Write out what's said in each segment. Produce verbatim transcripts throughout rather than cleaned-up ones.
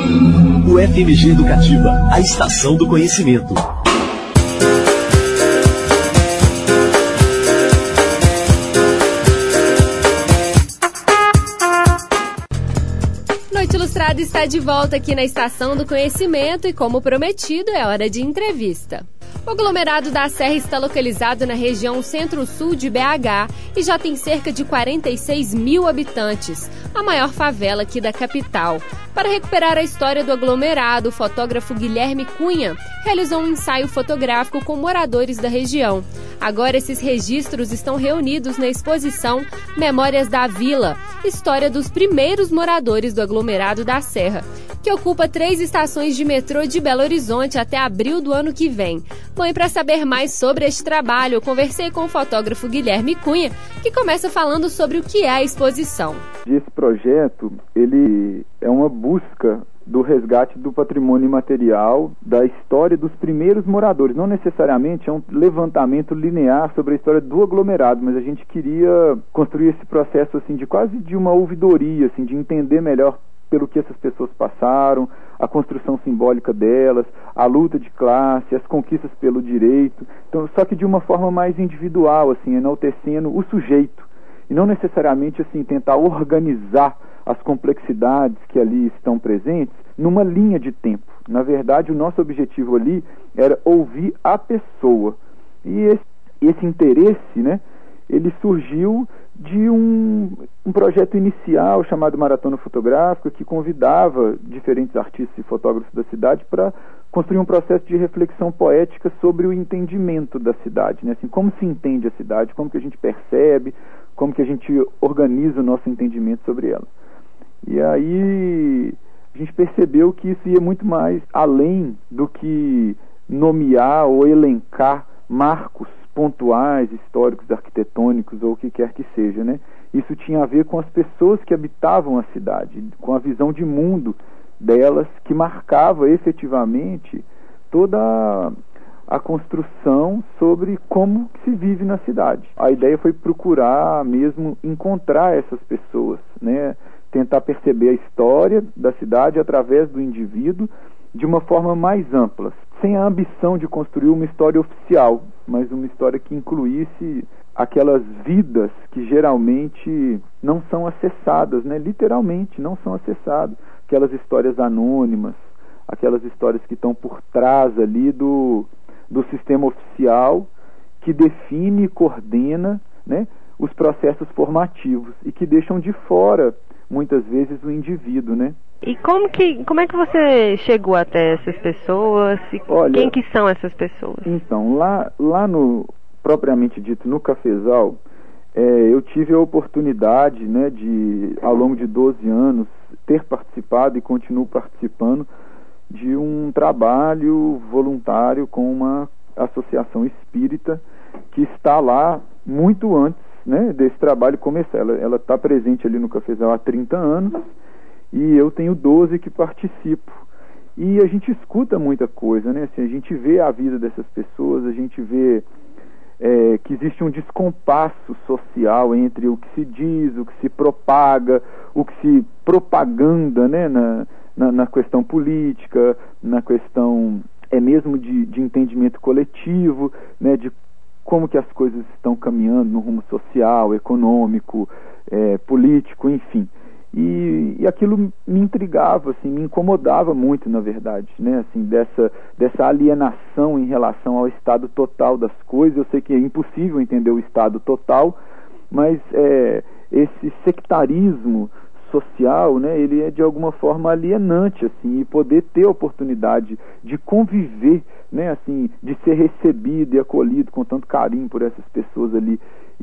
O F M G Educativa, a estação do conhecimento. Noite Ilustrada está de volta aqui na Estação do Conhecimento e, como prometido, é hora de entrevista. O aglomerado da Serra está localizado na região centro-sul de B H e já tem cerca de quarenta e seis mil habitantes, a maior favela aqui da capital. Para recuperar a história do aglomerado, o fotógrafo Guilherme Cunha realizou um ensaio fotográfico com moradores da região. Agora esses registros estão reunidos na exposição Memórias da Vila, história dos primeiros moradores do aglomerado da Serra, que ocupa três estações de metrô de Belo Horizonte até abril do ano que vem. Bom, e para saber mais sobre este trabalho, eu conversei com o fotógrafo Guilherme Cunha, que começa falando sobre o que é a exposição. Esse projeto, ele é uma busca do resgate do patrimônio imaterial, da história dos primeiros moradores. Não necessariamente é um levantamento linear sobre a história do aglomerado, mas a gente queria construir esse processo assim, de quase de uma ouvidoria, assim, de entender melhor pelo que essas pessoas passaram, a construção simbólica delas, a luta de classe, as conquistas pelo direito. Então, só que de uma forma mais individual, assim, enaltecendo o sujeito, e não necessariamente assim tentar organizar as complexidades que ali estão presentes numa linha de tempo. Na verdade, o nosso objetivo ali era ouvir a pessoa. E esse, esse interesse, né, ele surgiu de um, um projeto inicial chamado Maratona Fotográfica, que convidava diferentes artistas e fotógrafos da cidade para construir um processo de reflexão poética sobre o entendimento da cidade, né? Assim, como se entende a cidade, como que a gente percebe, como que a gente organiza o nosso entendimento sobre ela. E aí a gente percebeu que isso ia muito mais além do que nomear ou elencar marcos pontuais, históricos, arquitetônicos ou o que quer que seja, né? Isso tinha a ver com as pessoas que habitavam a cidade, com a visão de mundo delas, que marcava efetivamente toda a, a construção sobre como se vive na cidade. A ideia foi procurar mesmo encontrar essas pessoas, né? Tentar perceber a história da cidade através do indivíduo de uma forma mais ampla, sem a ambição de construir uma história oficial, mas uma história que incluísse aquelas vidas que geralmente não são acessadas, né? Literalmente não são acessadas, aquelas histórias anônimas, aquelas histórias que estão por trás ali do, do sistema oficial, que define e coordena, né, os processos formativos e que deixam de fora muitas vezes o indivíduo, né? E como que, como é que você chegou até essas pessoas? E Olha, quem que são essas pessoas? Então, lá, lá no, propriamente dito, no Cafezal, é, eu tive a oportunidade, né, de, ao longo de doze anos, ter participado e continuo participando de um trabalho voluntário com uma associação espírita que está lá muito antes, né, desse trabalho começar. Ela está presente ali no Cafezal há trinta anos, e eu tenho doze que participo. E a gente escuta muita coisa, né? Assim, a gente vê a vida dessas pessoas, a gente vê é, que existe um descompasso social entre o que se diz, o que se propaga, o que se propaganda, né? na, na, na questão política, na questão é mesmo de, de entendimento coletivo, né? De como que as coisas estão caminhando no rumo social, econômico, é, político, enfim. E, e aquilo me intrigava, assim, me incomodava muito, na verdade, né, assim, dessa, dessa alienação em relação ao estado total das coisas. Eu sei que é impossível entender o estado total, mas é, esse sectarismo social, né, ele é de alguma forma alienante, assim, e poder ter a oportunidade de conviver, né, assim, de ser recebido e acolhido com tanto carinho por essas pessoas ali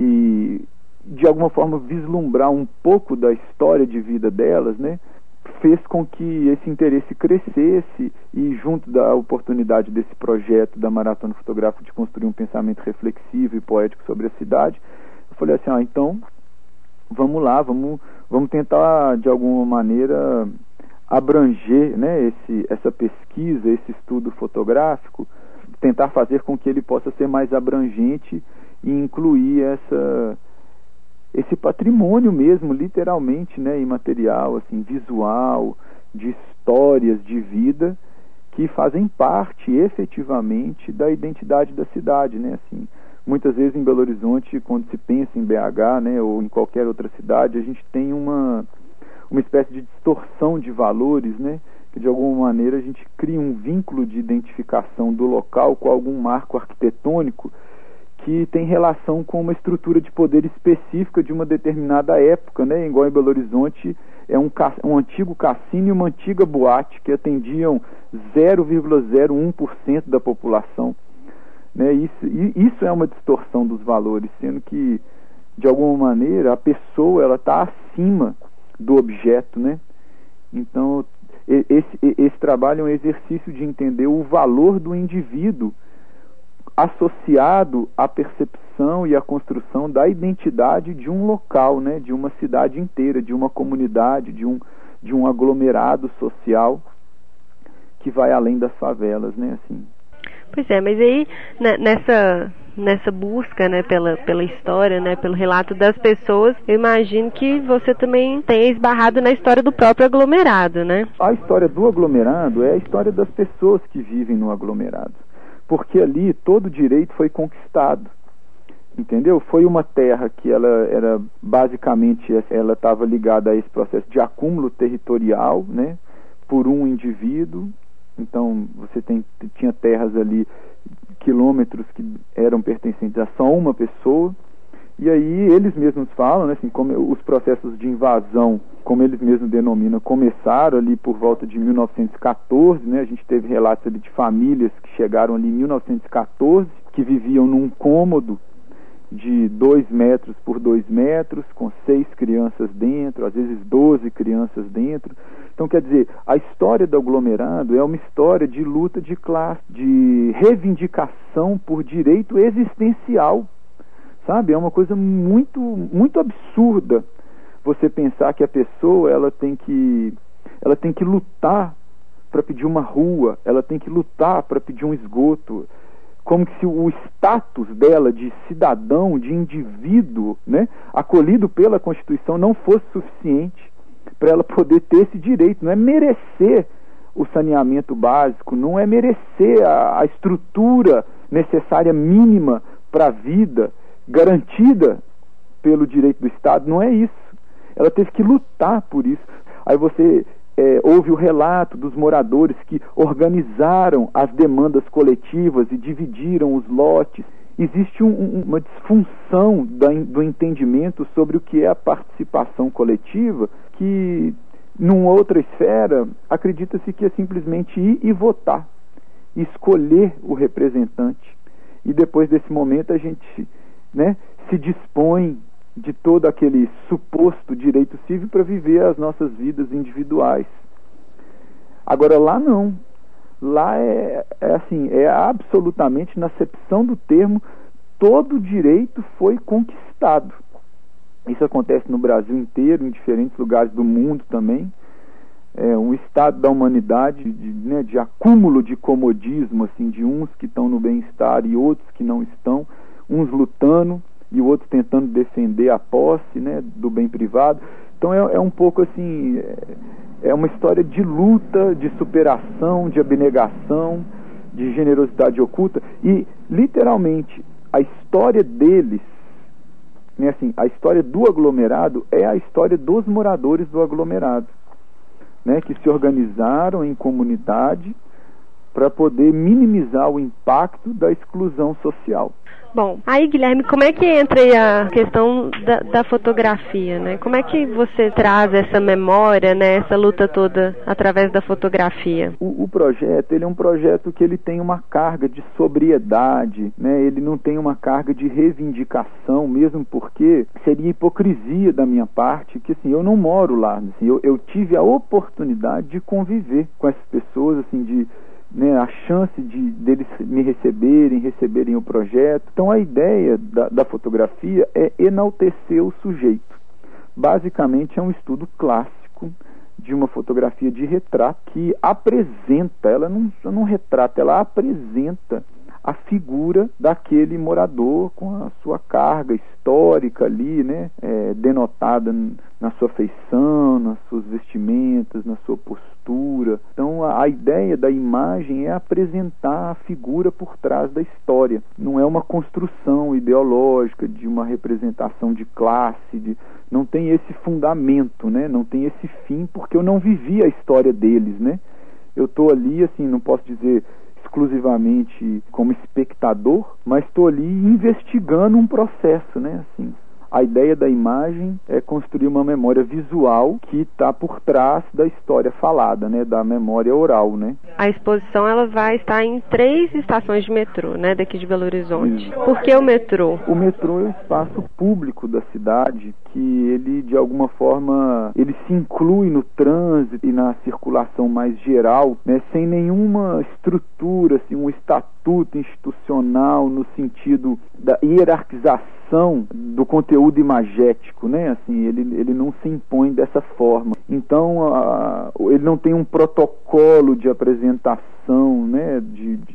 e de alguma forma vislumbrar um pouco da história de vida delas, né, fez com que esse interesse crescesse. E junto da oportunidade desse projeto da Maratona Fotográfica de construir um pensamento reflexivo e poético sobre a cidade, eu falei assim, ah, então vamos lá, vamos, vamos tentar de alguma maneira abranger, né, esse, essa pesquisa, esse estudo fotográfico, tentar fazer com que ele possa ser mais abrangente e incluir essa esse patrimônio mesmo, literalmente, né, imaterial, assim, visual, de histórias de vida que fazem parte efetivamente da identidade da cidade, né? Assim, muitas vezes em Belo Horizonte, quando se pensa em B H, né, ou em qualquer outra cidade, a gente tem uma, uma espécie de distorção de valores, né? Que de alguma maneira a gente cria um vínculo de identificação do local com algum marco arquitetônico que tem relação com uma estrutura de poder específica de uma determinada época, né? Igual em Belo Horizonte é um, um antigo cassino e uma antiga boate que atendiam zero vírgula zero um por cento da população, né? Isso, isso é uma distorção dos valores, sendo que de alguma maneira a pessoa ela está acima do objeto, né? Então esse, esse trabalho é um exercício de entender o valor do indivíduo associado à percepção e à construção da identidade de um local, né, de uma cidade inteira, de uma comunidade, de um, de um aglomerado social que vai além das favelas, né, assim. Pois é, mas aí né, nessa, nessa busca, né, pela, pela história, né, pelo relato das pessoas, eu imagino que você também tenha esbarrado na história do próprio aglomerado, né? A história do aglomerado é a história das pessoas que vivem no aglomerado. Porque ali todo direito foi conquistado, entendeu? Foi uma terra que ela era basicamente, ela estava ligada a esse processo de acúmulo territorial, né, por um indivíduo. Então você tem, tinha terras ali, quilômetros que eram pertencentes a só uma pessoa. E aí eles mesmos falam, né, assim, como os processos de invasão, como eles mesmos denominam, começaram ali por volta de mil novecentos e catorze, né, a gente teve relatos ali de famílias que chegaram ali em mil novecentos e catorze, que viviam num cômodo de dois metros por dois metros, com seis crianças dentro, às vezes doze crianças dentro. Então, quer dizer, a história do aglomerado é uma história de luta de classe, de reivindicação por direito existencial. Sabe, é uma coisa muito, muito absurda você pensar que a pessoa ela tem que, ela tem que lutar para pedir uma rua, ela tem que lutar para pedir um esgoto, como se o status dela de cidadão, de indivíduo, né, acolhido pela Constituição não fosse suficiente para ela poder ter esse direito. Não é merecer o saneamento básico, não é merecer a, a estrutura necessária mínima para a vida, garantida pelo direito do Estado, não é isso. Ela teve que lutar por isso. Aí você é, ouve o relato dos moradores que organizaram as demandas coletivas e dividiram os lotes. Existe um, uma disfunção da, do entendimento sobre o que é a participação coletiva, que, numa outra esfera, acredita-se que é simplesmente ir e votar, escolher o representante. E depois desse momento a gente... né, se dispõe de todo aquele suposto direito civil para viver as nossas vidas individuais. Agora lá não. Lá é, é assim, é absolutamente, na acepção do termo, todo direito foi conquistado. Isso acontece no Brasil inteiro, em diferentes lugares do mundo também. É um estado da humanidade de, né, de acúmulo de comodismo, assim, de uns que estão no bem-estar e outros que não estão, uns lutando e o outro tentando defender a posse, né, do bem privado. Então é, é um pouco assim, é, é uma história de luta, de superação, de abnegação, de generosidade oculta, e literalmente a história deles, né, assim, a história do aglomerado é a história dos moradores do aglomerado, né, que se organizaram em comunidade para poder minimizar o impacto da exclusão social. Bom, aí Guilherme, como é que entra aí a questão da, da fotografia, né? Como é que você traz essa memória, né, essa luta toda através da fotografia? O, o projeto, ele é um projeto que ele tem uma carga de sobriedade, né? Ele não tem uma carga de reivindicação, mesmo porque seria hipocrisia da minha parte, que assim, eu não moro lá, assim, eu, eu tive a oportunidade de conviver com essas pessoas, assim, de né, a chance de deles me receberem, receberem o projeto. Então a ideia da, da fotografia é enaltecer o sujeito. Basicamente é um estudo clássico de uma fotografia de retrato que apresenta, ela não, não retrata, ela apresenta a figura daquele morador com a sua carga histórica ali, né, é, denotada na sua feição, nas suas vestimentas, na sua postura. Então a, a ideia da imagem é apresentar a figura por trás da história. Não é uma construção ideológica de uma representação de classe, de, não tem esse fundamento, né, não tem esse fim, porque eu não vivi a história deles, né. Eu estou ali, assim, não posso dizer exclusivamente como espectador, mas estou ali investigando um processo, né, assim. A ideia da imagem é construir uma memória visual que está por trás da história falada, né, da memória oral, né. A exposição ela vai estar em três estações de metrô, né, daqui de Belo Horizonte. Isso. Por que o metrô? O metrô é um espaço público da cidade que ele, de alguma forma, ele se inclui no trânsito e na circulação mais geral, né, sem nenhuma estrutura, assim, um estatuto institucional no sentido da hierarquização do conteúdo imagético, né? Assim, ele, ele não se impõe dessa forma. Então, a, ele não tem um protocolo de apresentação, né, de, de,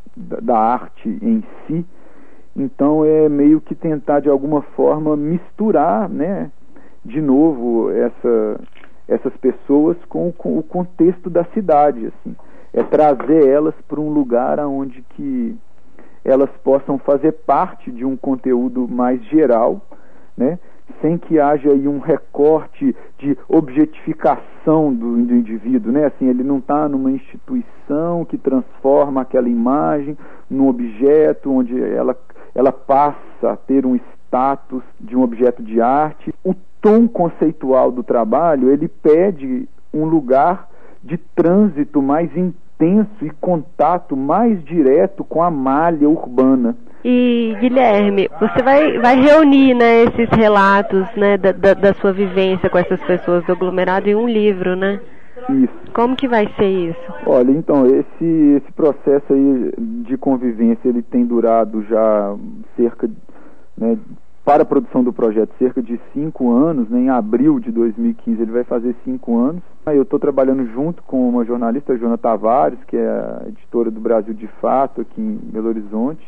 da arte em si. Então, é meio que tentar, de alguma forma, misturar, né, de novo, essa, essas pessoas com, com o contexto da cidade, assim. É trazer elas para um lugar onde que elas possam fazer parte de um conteúdo mais geral, né, sem que haja aí um recorte de objetificação do, do indivíduo, né, assim, ele não está numa instituição que transforma aquela imagem num objeto onde ela, ela passa a ter um status de um objeto de arte. O tom conceitual do trabalho, ele pede um lugar de trânsito mais intenso e contato mais direto com a malha urbana. E, Guilherme, você vai, vai reunir, né, esses relatos, né, da, da, da sua vivência com essas pessoas do aglomerado em um livro, né? Isso. Como que vai ser isso? Olha, então, esse, esse processo aí de convivência, ele tem durado já cerca, né, para a produção do projeto, cerca de cinco anos, né, em abril de dois mil e quinze ele vai fazer cinco anos. Eu estou trabalhando junto com uma jornalista, a Joana Tavares, que é a editora do Brasil de Fato, aqui em Belo Horizonte.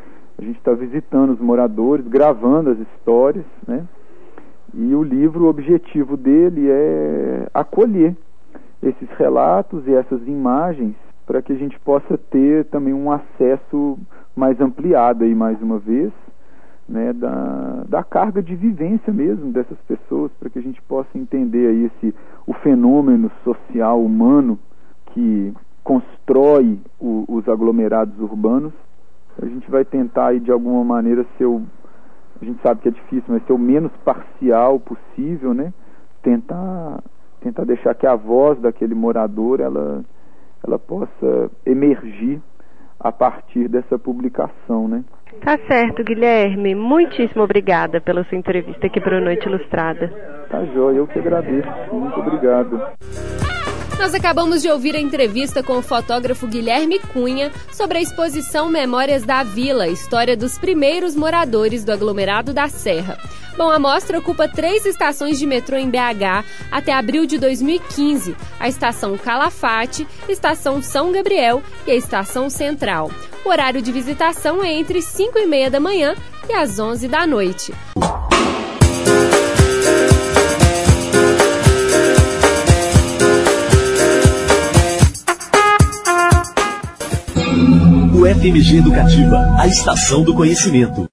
A gente está visitando os moradores, gravando as histórias, né? E o livro, o objetivo dele é acolher esses relatos e essas imagens para que a gente possa ter também um acesso mais ampliado aí, mais uma vez, né, da, da carga de vivência mesmo dessas pessoas, para que a gente possa entender aí esse, o fenômeno social humano que constrói o, os aglomerados urbanos. A gente vai tentar aí, de alguma maneira, ser o, a gente sabe que é difícil, mas ser o menos parcial possível, né? Tentar, tentar deixar que a voz daquele morador ela, ela possa emergir a partir dessa publicação, né? Tá certo, Guilherme. Muitíssimo obrigada pela sua entrevista aqui para a Noite Ilustrada. Tá joia, eu que agradeço. Muito obrigado. Nós acabamos de ouvir a entrevista com o fotógrafo Guilherme Cunha sobre a exposição Memórias da Vila, história dos primeiros moradores do aglomerado da Serra. Bom, a mostra ocupa três estações de metrô em B H até abril de dois mil e quinze, a Estação Calafate, Estação São Gabriel e a Estação Central. O horário de visitação é entre cinco e meia da manhã e às onze da noite. O F M G Educativa, a estação do conhecimento.